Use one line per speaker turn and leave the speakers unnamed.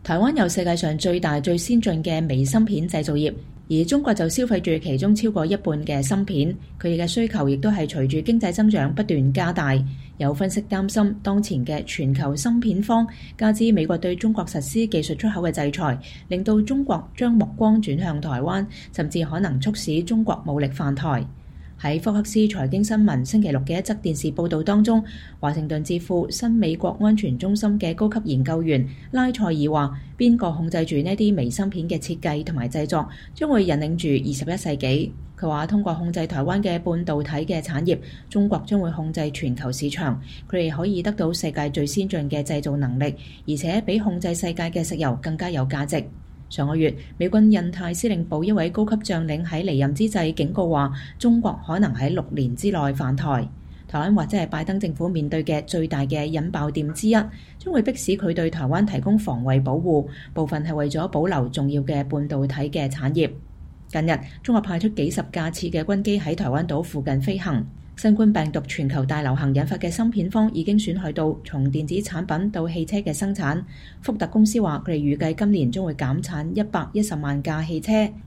台灣有世界上最大最先進嘅微芯片製造業，而中國就消費住其中超過一半嘅芯片，佢哋嘅需求亦都係隨住經濟增長不斷加大。有分析擔心，當前嘅全球芯片荒，加之美國對中國實施技術出口嘅制裁，令到中國將目光轉向台灣，甚至可能促使中國武力犯台。喺福克斯財經新聞星期六嘅一則電視報導當中，華盛頓智庫新美國安全中心嘅高級研究員拉塞爾話：邊個控制住呢啲微芯片嘅設計同埋製作，將會引領住21世紀。佢話通過控制台灣嘅半導體嘅產業，中國將會控制全球市場，佢哋可以得到世界最先進嘅製造能力，而且比控制世界嘅石油更加有價值。上個月，美軍印太司令部一位高級將領喺離任之際警告話，中國可能喺6年之內犯台。台灣或者係拜登政府面對嘅最大嘅引爆點之一，將會迫使佢對台灣提供防衛保護，部分係為咗保留重要嘅半導體嘅產業。近日，中國派出幾十架次嘅軍機喺台灣島附近飛行。新冠病毒全球大流行引發嘅芯片荒已經損害到從電子產品到汽車嘅生產。福特公司話，佢哋預計今年將會減產110萬架汽車。